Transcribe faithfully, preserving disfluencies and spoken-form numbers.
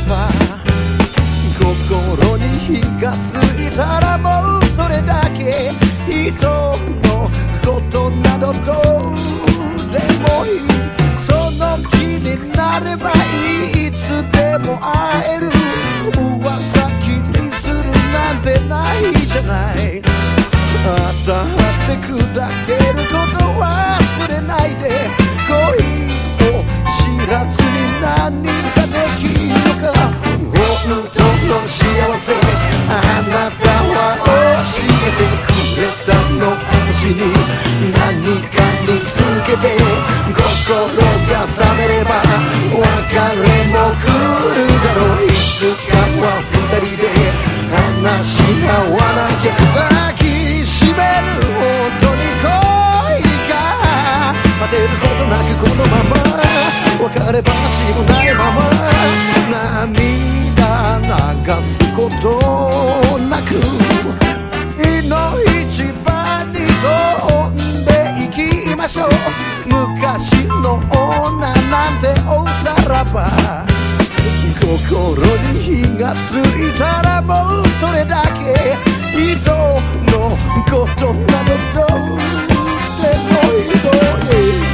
ば心に火がついたらもうそれだけ人のことなどどうでもいいその気になればいいいつでも会える噂気にするなんてないじゃないあたって砕けること忘れないで恋を知らずに何ができるのか本当の幸せあなたは教えてくれたの私に何かにつけて心が冷めれば別れも来るだろういつかは二人で話し合わなきゃ抱きしめるほどに恋が待てることなくこのまま別れ話もないまま涙流すことなくいの一番に飛んでいきましょう昔の女なんておさらば心に火がついたらもうそれだけ人のことなどどうでもいいのに